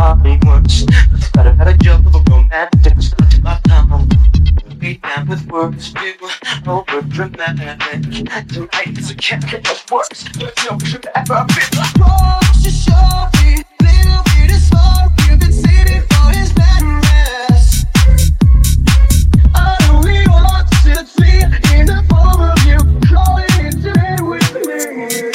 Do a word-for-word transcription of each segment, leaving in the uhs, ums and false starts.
party works. But I gotta jump of a romantic start to my tongue. Way down with words too over dramatic. Tonight is a cabinet of works, but no should ever be like cross to show me. Little bit of smoke, you've been sitting for his mattress. I know we want to see in the form of you crawling into bed with me.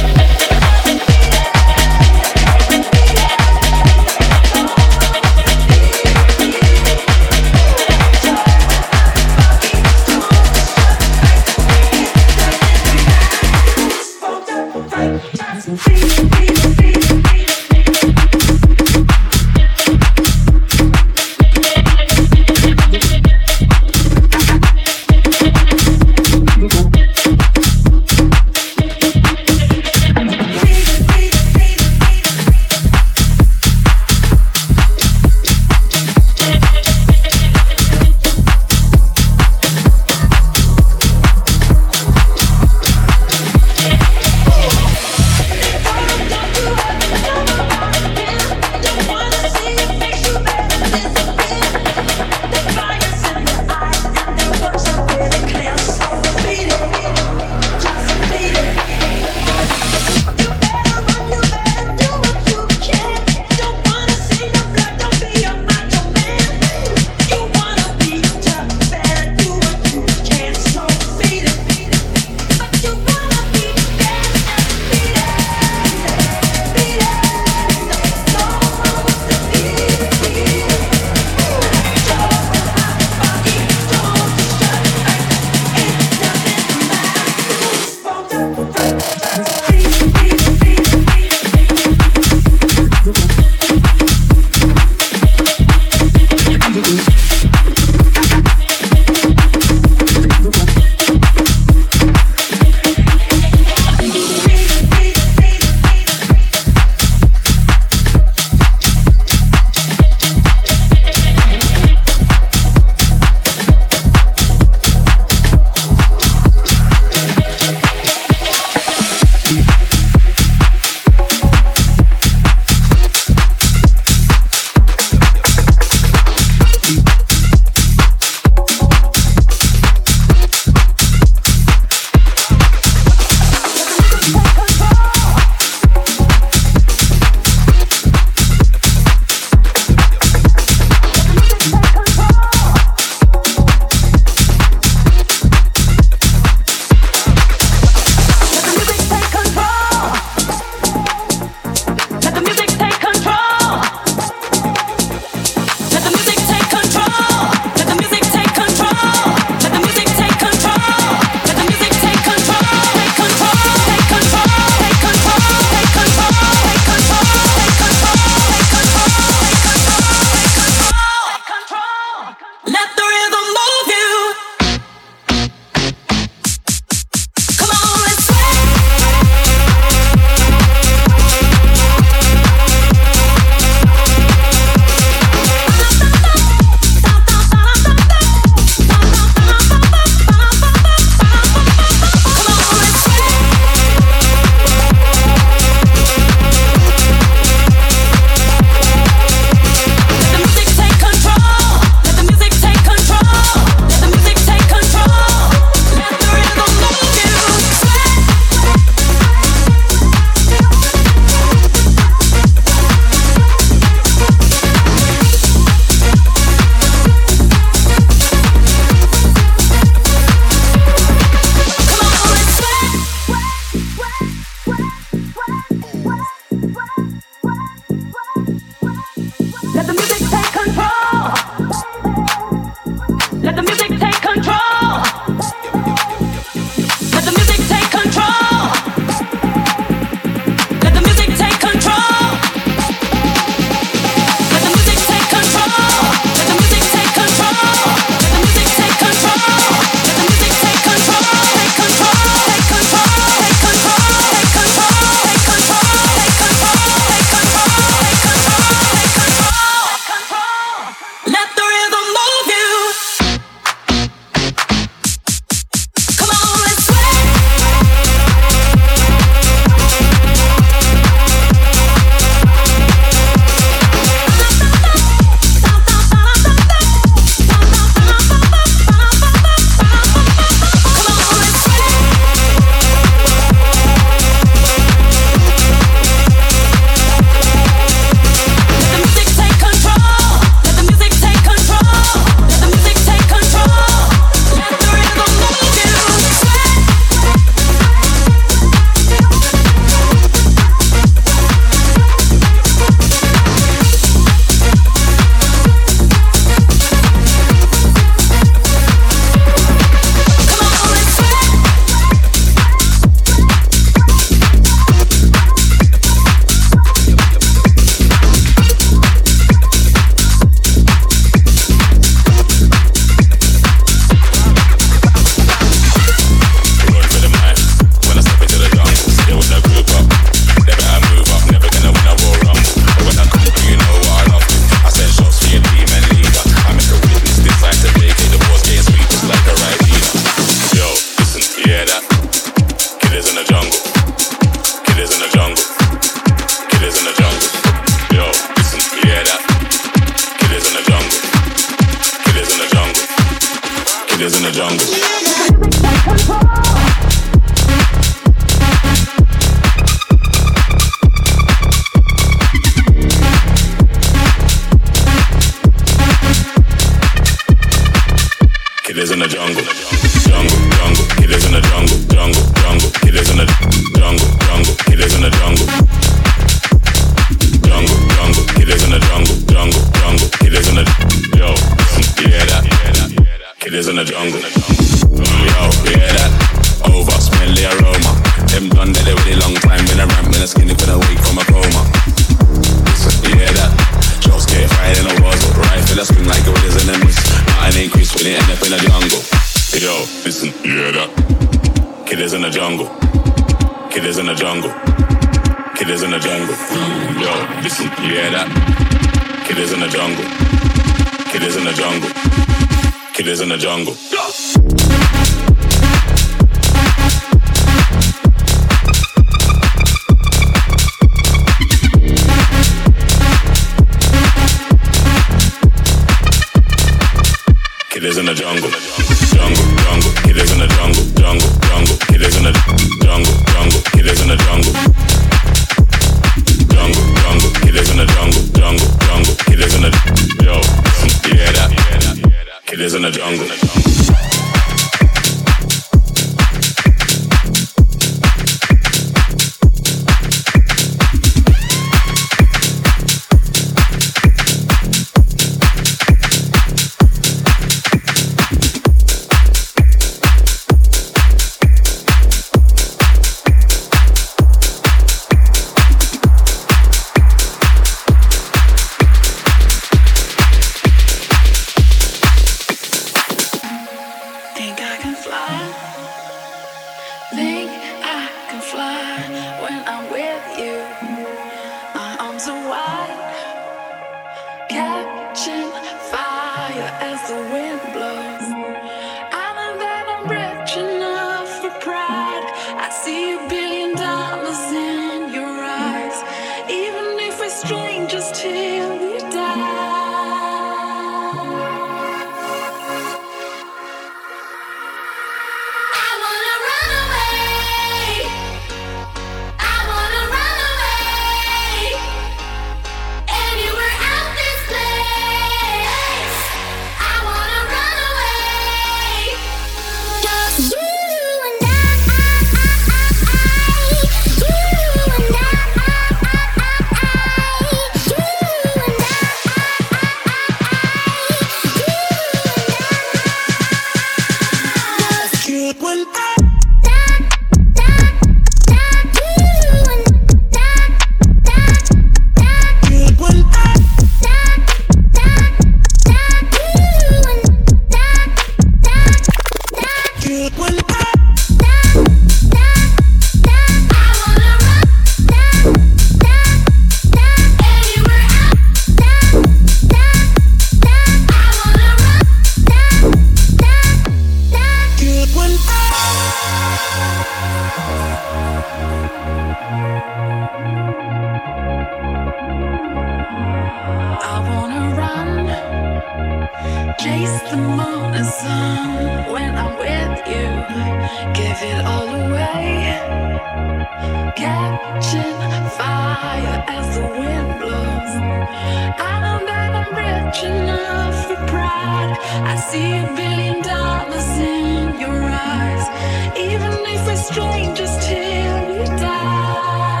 Chase the morning sun when I'm with you. Give it all away. Catching fire as the wind blows. I know that I'm rich enough for pride. I see a billion dollars in your eyes. Even if we're strangers till we die.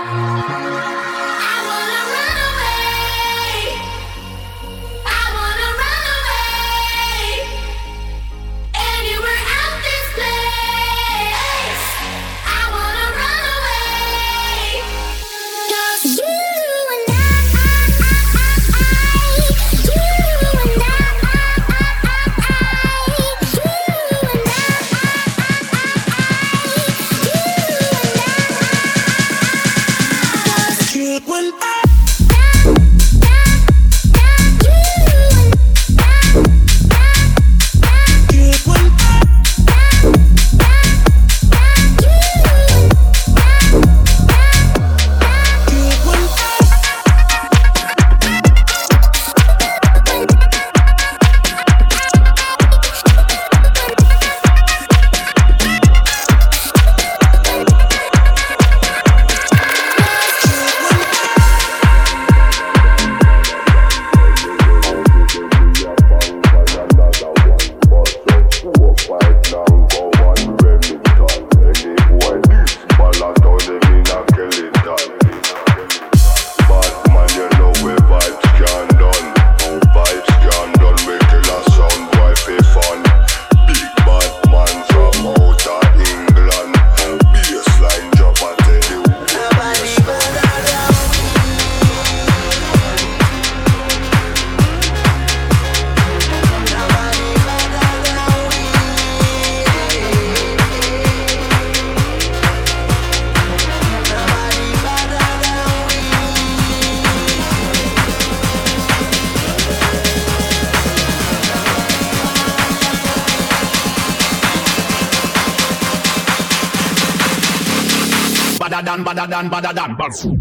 Badadan, badadan, badadan, badadan.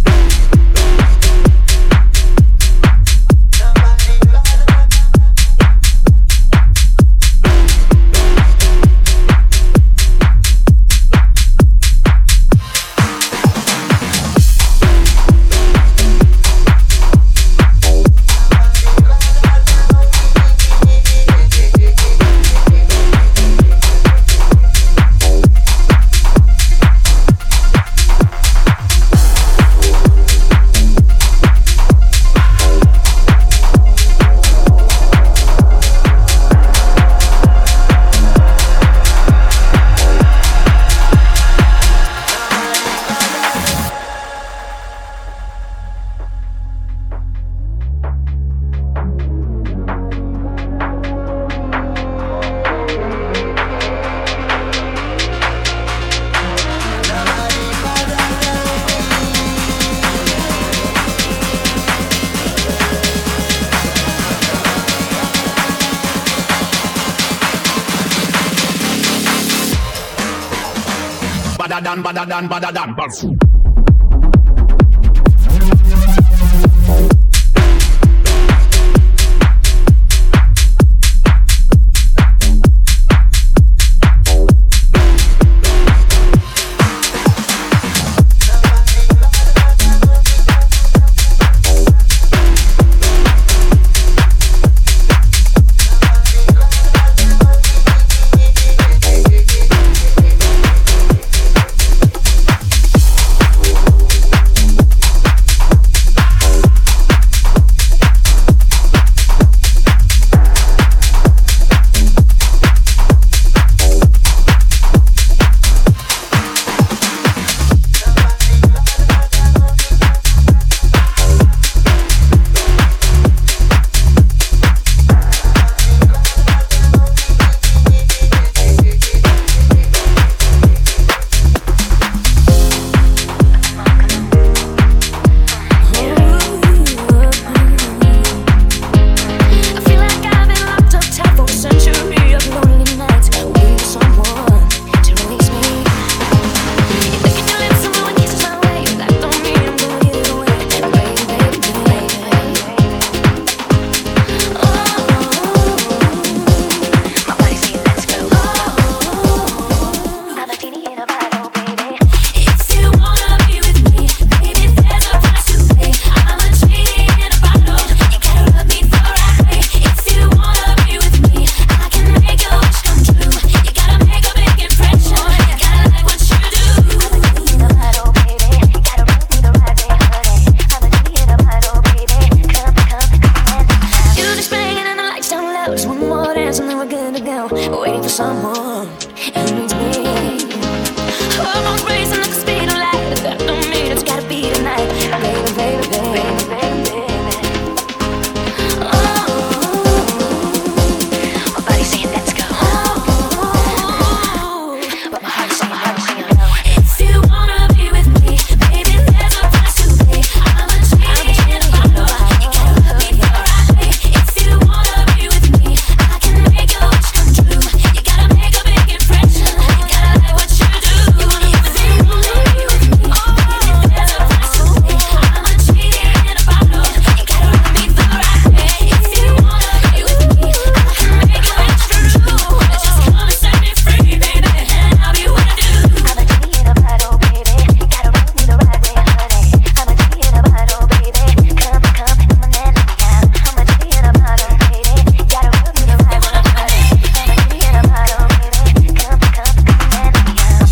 Badadan, badadan, badadan, badadan. someone who needs me. I'm on racing like the speed of light. That don't mean it's gotta be tonight, baby, baby, baby, baby, baby. Oh, my body's saying let's go, but my heart's saying, heart's saying no. If you wanna be with me, baby, there's a price to pay. I'm a genie in a bottle. You gotta love me the right way. If you wanna be with me, I can make your wish come true. You gotta make a big impression. You gotta like what you do. You wanna be with me, you wanna be with me. Oh, baby, there's a price to pay. I'm a genie in a bottle. You gotta love me the right way. If you wanna be with me, I can make your wish come true. Just come and set me free, baby, and I'll be what I do. I'm a genie in a bottle, baby. Gotta love me the right way, honey. I'm a genie in a bottle, baby. Come, come, come on and let me out. I'm a genie in a bottle, baby. Gotta love me the right way, honey. I'm a genie in a bottle, baby. Come, come, come on and let me out.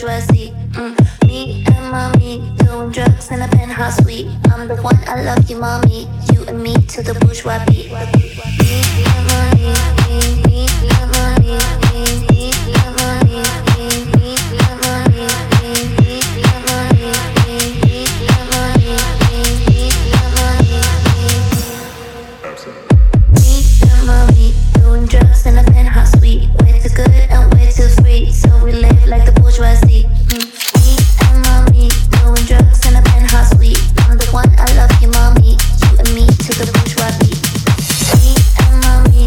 bourgeoisie. Mm. Me and mommy doing drugs in a penthouse suite. I'm the one, I love you, mommy. You and me to the bourgeois beat. Me and mommy, me, me and mommy, me, me and mommy, me, me and mommy, me, me and mommy, me, me and mommy, me, me and mommy, me and mommy doing drugs in a penthouse suite. Way too good and way too free, so we live like the bourgeoisie. Mm. Me and mommy doing drugs in a penthouse suite. I'm the one, I love you, mommy. You and me to the bourgeois beat. Me and mommy,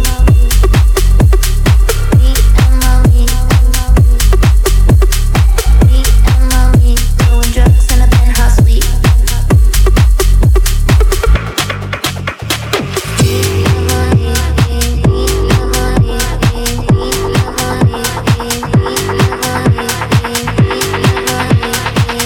me and mommy, me and mommy doing drugs in a penthouse suite. Me and mommy, me, me and mommy, me, me and mommy, me, me and mommy, me, me and mommy, me,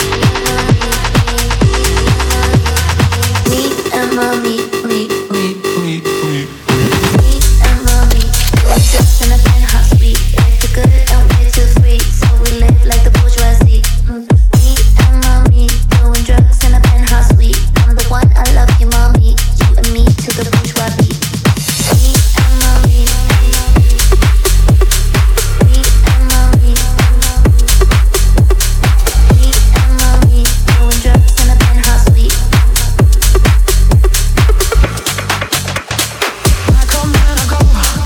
me and mommy, me, me, me, me, me and mommy doing drugs in a penthouse suite. Way too good and way too free, so we live like the bourgeoisie. Mm. Me and mommy doing drugs in a penthouse suite. I'm the one, I love you, mommy. You and me to the bourgeois beat. Me and mommy, me and mommy, me and mommy doing drugs in a penthouse suite. I come and I go.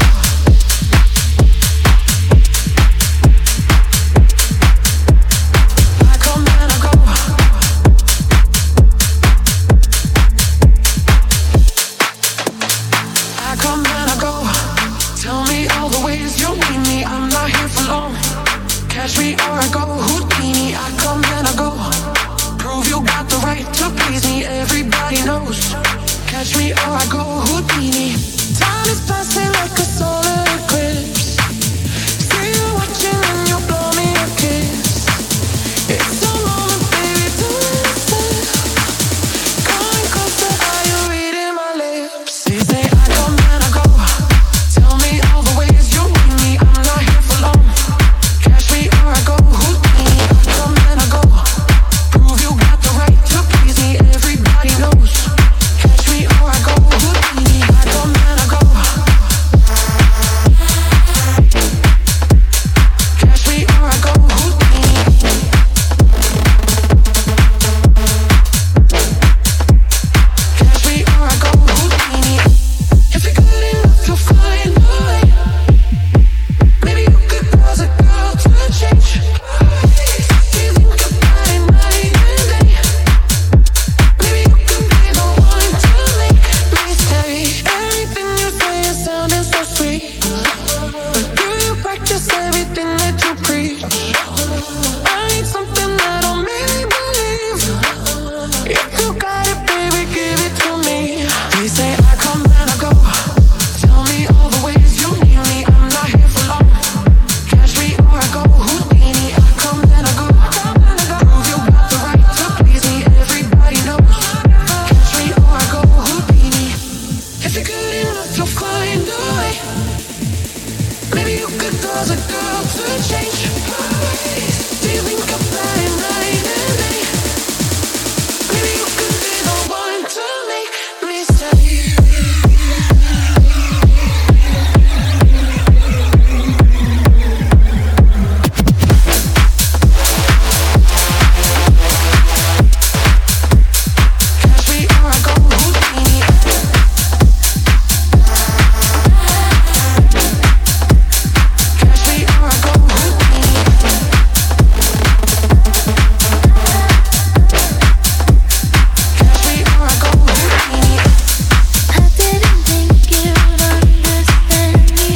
I come and I go. I come and I go. Tell me all the ways you need me. I'm not here for long. Catch me or I go Houdini. I come and I go. Prove you got the right to please me. Everybody knows. Catch me or I go Houdini. Time is passing like a solar eclipse. See you watching and you blow me a kiss. It's a moment, baby, to listen. Coming closer, are you reading my lips? They say I come and I go. Tell me all the ways you need me. I'm not here for long. Catch me or I go Houdini. I come and I go. Prove you got the right to please me. Everybody knows. Catch me or I go Houdini. I come and I go. Catch me or I go Houdini. Catch me or I go Houdini. If you're good enough to find a way, maybe you could cause a girl to change. Feeling about it night and day. Maybe you could be the one to make me stay. Everything you say is sounding so sweet, but do you practice everything that you preach? I need something that'll make me believe. If you got it, baby, give it to me. They say I come and I go. Tell me all the ways you need me. I'm not here for long. Catch me or I go Houdini. I come and I go. Prove you got the right to please me. Everybody knows. Catch me or I go Houdini. If you're good enough to find a way, maybe you could cause a girl to change. Feeling about it night and day. Maybe you could be the one to make me stay. Catch me or I go Houdini. Catch me or I go Houdini. Catch me or I go Houdini. I didn't think you'd understand me.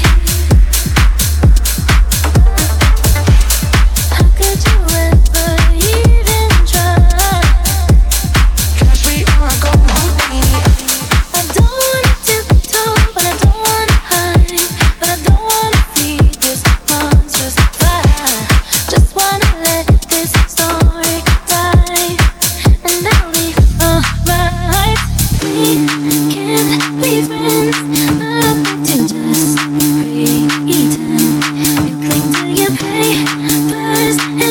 How could you ever even try? Catch me or I go Houdini. I don't wanna tiptoe, but I don't wanna hide, but I don't wanna feed this monstrous fire. Just wanna let this story ride, and I'll be alright. We can't be friends, but to just pretend. You cling to your papers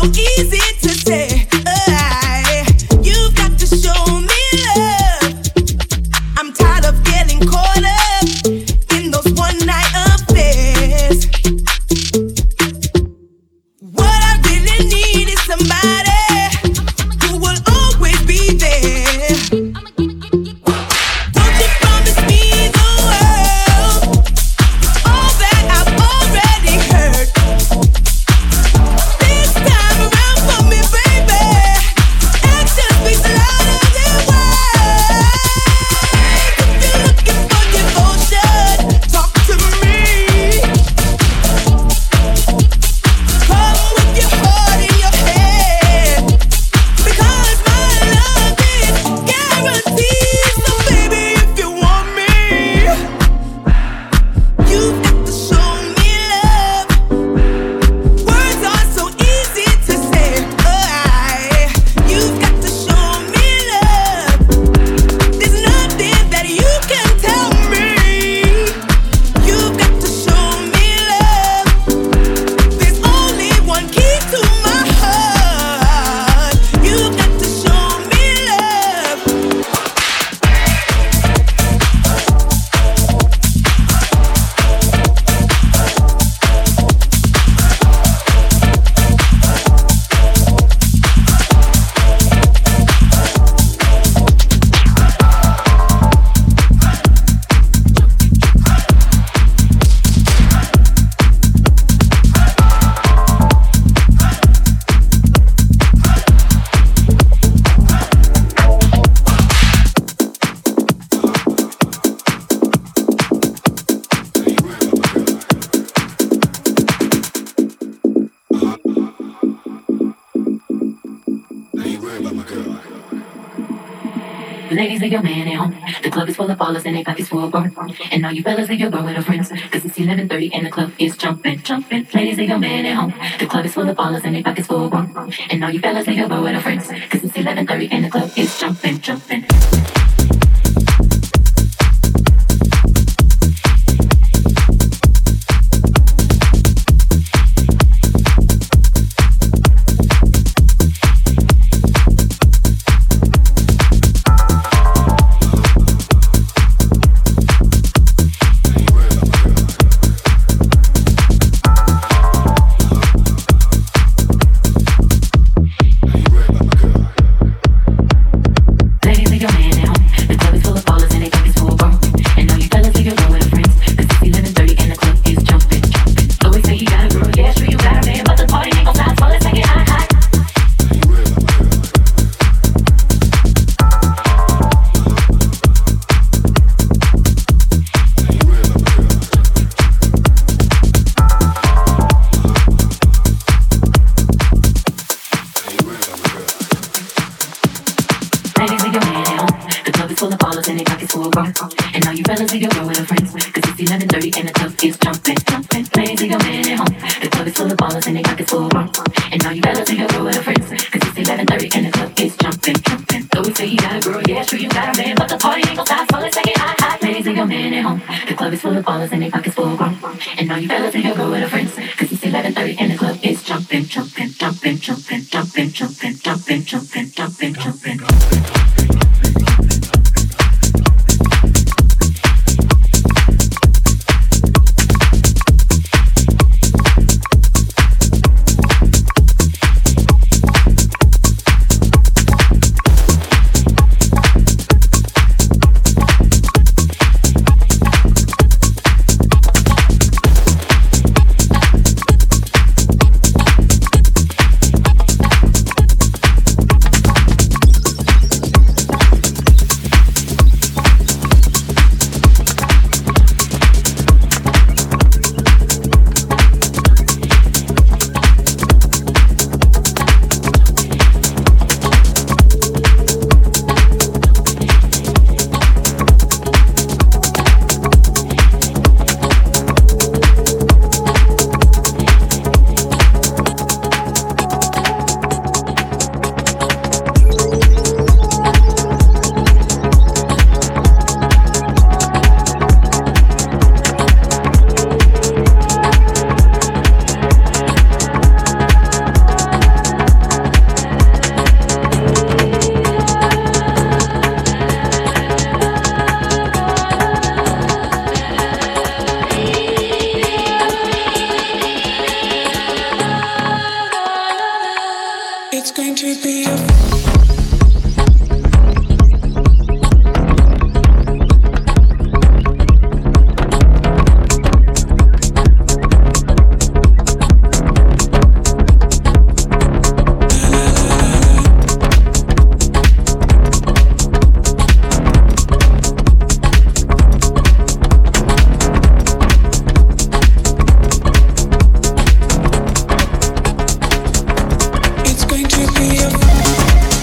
Ladies, leave your man at home. The club is full of ballers and they pockets full of burn. And all you fellas, leave your girl with her friends. Cause it's eleven thirty and the club is jumping, jumping. Ladies, leave your man at home. The club is full of ballers and they pockets full of burn. And all you fellas, leave your girl with her friends. Cause it's eleven thirty and the club is jumping, jumping. It's going to be a It's going to be a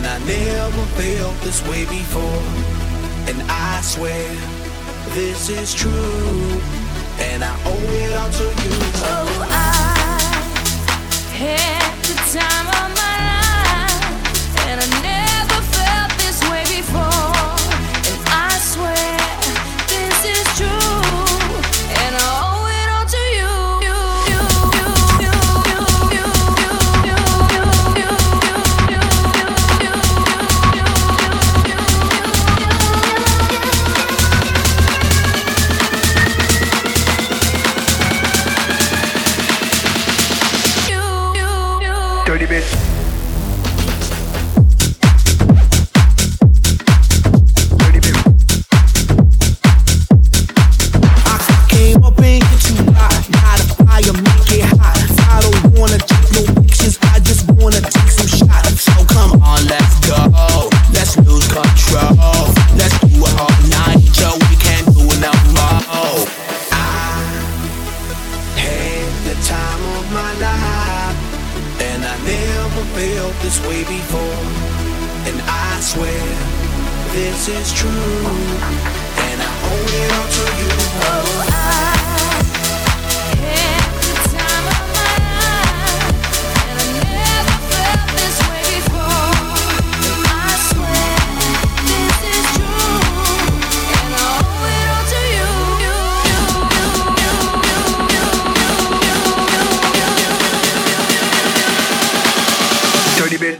And I never felt this way before. And I swear this is true. And I owe it all to you. Oh, I had the time of my life, and I never felt this way before. And I swear this is true, and I owe it all to you. Dirty bitch. Dirty bitch. I came up in here too hot, not a fire, make it hot. I don't wanna take no pictures, I just wanna take some shots. So come on, let's go, let's lose control. Let's do it all night, Joe, we can't do it no more. I had the time of my life, and I never felt this way before. And I swear this is true, and I owe it all to you. Oh, I had the time of my life, and I never felt this way before. And I swear this is true, and I owe it all to you. Dirty bitch.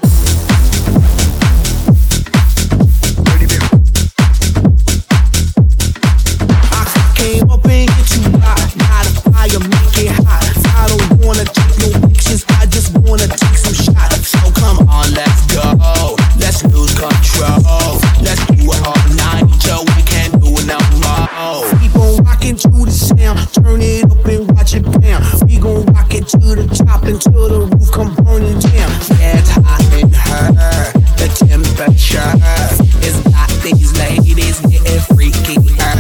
Dirty bitch. I came up in here too hot, not a fire, make it hot. I don't wanna take no pictures, I just wanna take some shots. So come on, let's go, let's lose control. Let's do it all night, Joe, we can't do it no more. We gon' rock into the sound, turn it up and watch it pound. We gon' rock it to the top until the roof come burning down. Yeah, it's hot in her, the temperature is hot, these ladies getting freaky. Uh.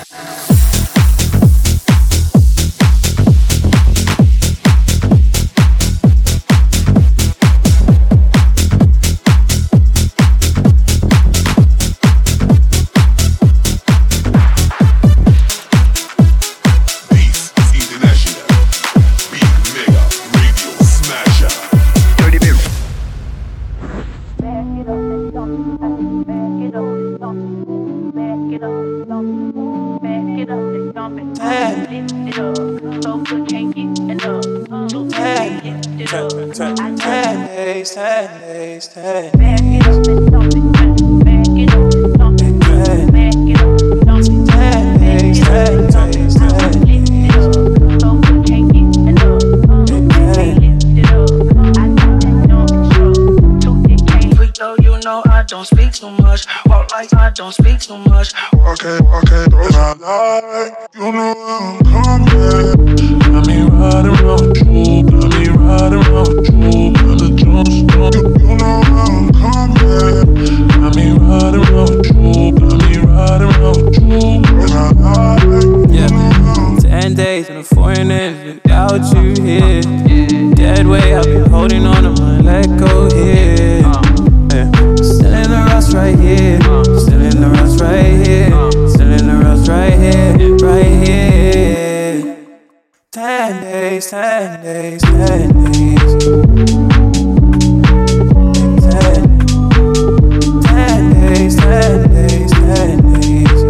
This is International Big Mega Radio Smasher. Dirty bitch. Back it up and dump it, back it up and dump it, back it up and dump it, back it up and dump it, lift it up, so good can't get enough, so good can't lift it up. I Ten days, ten days, ten back it up and dump it, back it up and dump it, back it up and dump it, ten days, ten days, ten lift it up, so good can't get enough, so good can't lift it up. I got that dump show, so it can't. Freak though, you know I don't speak too much. Walk like I don't speak too much. Walking, walking through my life, you know I'm coming. Got me riding around you, got me riding around you. Got the jump start, you, you know I'm coming. Got me riding around you, got me riding around you. Through my life, Yeah. you know I'm Ten days in a foreign land without you here. Dead weight, I've been holding on to my let go here. Yeah. Still in the rust right here. Still in the rust right here. Still in the rust right here. Right here. Ten days, ten days, ten days. Ten, ten days, ten days, ten days.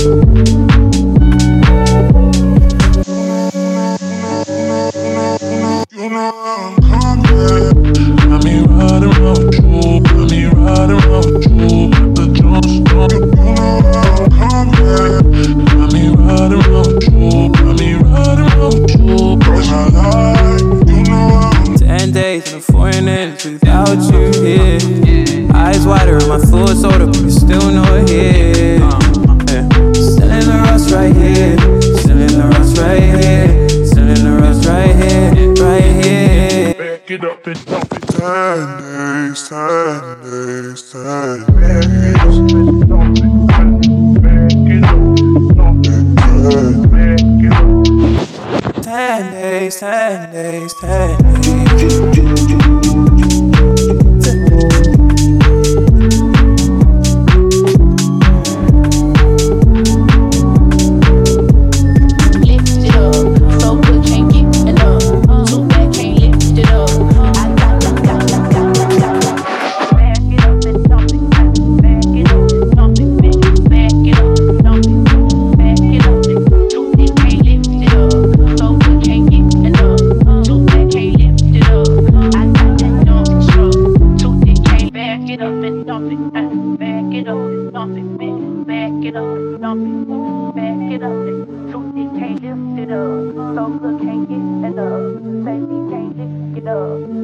You know I'm coming. Got me riding around you, got me riding around you. Got the jump start, you, you know I'm coming. Got me riding around you, got me riding around you. Through my life, you know I'm Ten days in a foreign land without you here. Eyes wider and my thoughts older, but you're still not here. Yeah. Still in the rust right here. Still in the rust right here. Still in the rust right here. Right here. back it up and dump it. Ten days, ten days, ten days. Back it up and dump it. Back it up and dump it. Back it up. Ten days, ten days, ten days. it up, dump it, back it up. Too thick, can't lift it up. So good, can't get enough. Say me can't lift it up.